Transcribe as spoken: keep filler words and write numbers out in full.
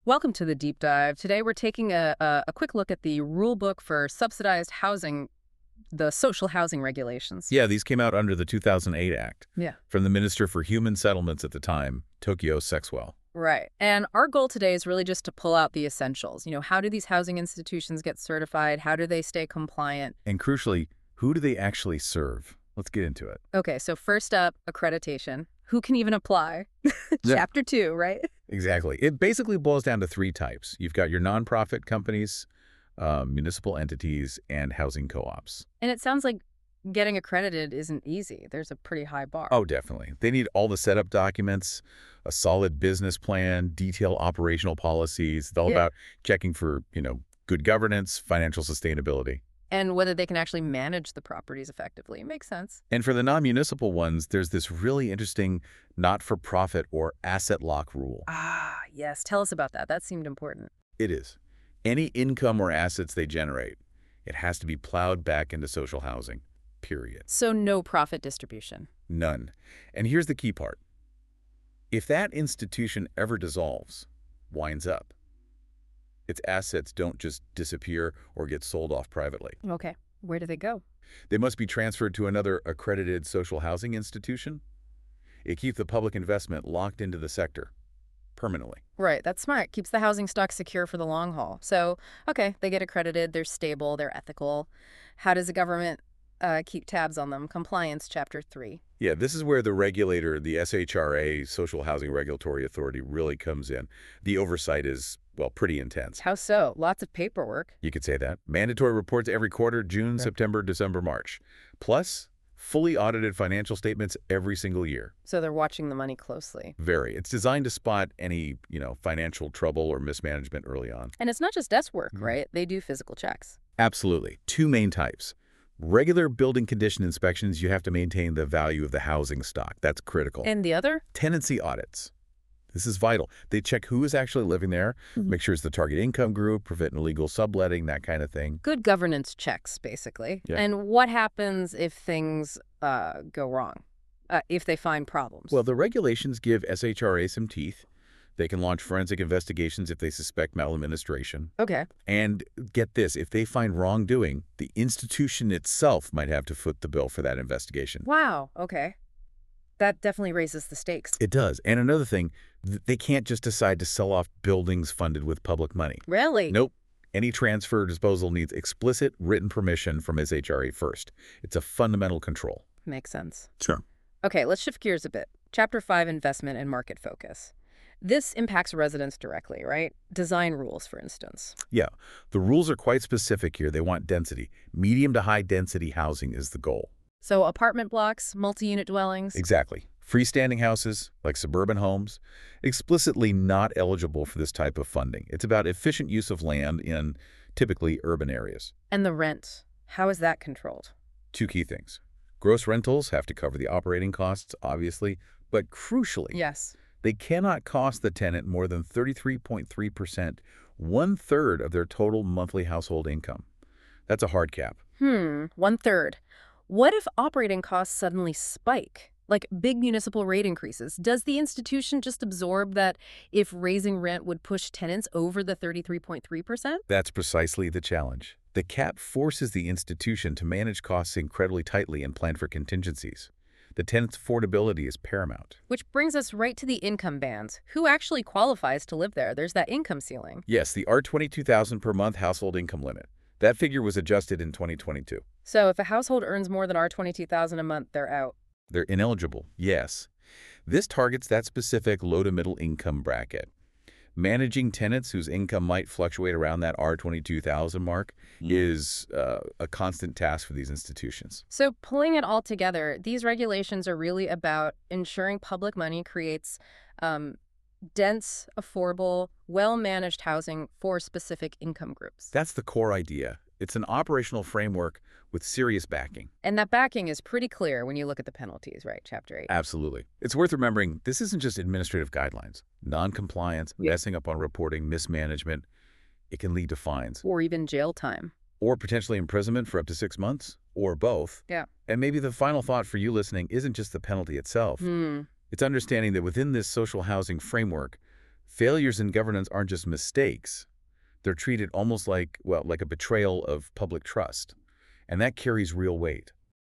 Welcome to the deep dive. Today we're taking a, a, a quick look at the rule book for subsidized housing, the social housing regulations. Yeah, these came out under the two thousand eight Act Yeah. from the Minister for Human Settlements at the time, Tokyo Sexwell. Right. And our goal today is really just to pull out the essentials. You know, how do these housing institutions get certified? How do they stay compliant? And crucially, who do they actually serve? Let's get into it. Okay, so first up, accreditation. Who can even apply? Yeah. Chapter two, right? Exactly. It basically boils down to three types. You've got your nonprofit companies, uh, municipal entities, and housing co-ops. And it sounds like getting accredited isn't easy. There's a pretty high bar. Oh, definitely. They need all the setup documents, a solid business plan, detailed operational policies. It's all Yeah. about checking for, you know, good governance, financial sustainability. And whether they can actually manage the properties effectively. Makes sense. And for the non-municipal ones, there's this really interesting not-for-profit or asset lock rule. Ah, yes. Tell us about that. That seemed important. It is. Any income or assets they generate, it has to be plowed back into social housing, period. So no profit distribution. None. And here's the key part. If that institution ever dissolves, winds up, its assets don't just disappear or get sold off privately. Okay. Where do they go? They must be transferred to another accredited social housing institution. It keeps the public investment locked into the sector permanently. Right. That's smart. Keeps the housing stock secure for the long haul. So, okay, they get accredited. They're stable. They're ethical. How does the government uh, keep tabs on them? Compliance, Chapter three. Yeah, this is where the regulator, the S H R A, Social Housing Regulatory Authority, really comes in. The oversight is, well, pretty intense. How so? Lots of paperwork. You could say that. Mandatory reports every quarter, June, Right. September, December, March. Plus, fully audited financial statements every single year. So they're watching the money closely. Very. It's designed to spot any, you know, financial trouble or mismanagement early on. And it's not just desk work, Mhm. right? They do physical checks. Absolutely. Two main types. Regular building condition inspections, you have to maintain the value of the housing stock. That's critical. And the other? Tenancy audits. This is vital. They check who is actually living there, Mhm. make sure it's the target income group, prevent illegal subletting, that kind of thing. Good governance checks, basically. Yeah. And what happens if things uh, go wrong? Uh, if they find problems? Well, the regulations give S H R A some teeth. They can launch forensic investigations if they suspect maladministration. Okay. And get this, if they find wrongdoing, the institution itself might have to foot the bill for that investigation. Wow. Okay. That definitely raises the stakes. It does. And another thing, th- they can't just decide to sell off buildings funded with public money. Really? Nope. Any transfer or disposal needs explicit written permission from S H R A first. It's a fundamental control. Makes sense. Sure. Okay, let's shift gears a bit. Chapter five, investment and market focus. This impacts residents directly, right? Design rules, for instance. Yeah. The rules are quite specific here. They want density. Medium to high density housing is the goal. So apartment blocks, multi-unit dwellings. Exactly. Freestanding houses, like suburban homes, explicitly not eligible for this type of funding. It's about efficient use of land in typically urban areas. And the rent. How is that controlled? Two key things. Gross rentals have to cover the operating costs, obviously, but crucially, Yes. they cannot cost the tenant more than thirty-three point three percent, one-third of their total monthly household income. That's a hard cap. Hmm, one third. What if operating costs suddenly spike? Like big municipal rate increases. Does the institution just absorb that if raising rent would push tenants over the thirty-three point three percent? That's precisely the challenge. The cap forces the institution to manage costs incredibly tightly and plan for contingencies. The tenant's affordability is paramount. Which brings us right to the income bands. Who actually qualifies to live there? There's that income ceiling. Yes, the R twenty-two thousand per month household income limit. That figure was adjusted in twenty twenty-two. So if a household earns more than R twenty-two thousand a month, they're out. They're ineligible, yes. This targets that specific low to middle income bracket. Managing tenants whose income might fluctuate around that R twenty-two thousand mark Mm. is uh, a constant task for these institutions. So pulling it all together, these regulations are really about ensuring public money creates um, dense, affordable, well-managed housing for specific income groups. That's the core idea. It's an operational framework with serious backing. And that backing is pretty clear when you look at the penalties, right? Chapter eight. Absolutely. It's worth remembering this isn't just administrative guidelines. Non-compliance, Yeah. messing up on reporting, mismanagement, it can lead to fines Or even jail time. or potentially imprisonment for up to six months or both. Yeah. And maybe the final thought for you listening isn't just the penalty itself. Hmm. It's understanding that within this social housing framework, Failures in governance aren't just mistakes. They're treated almost like, well, like a betrayal of public trust. And that carries real weight.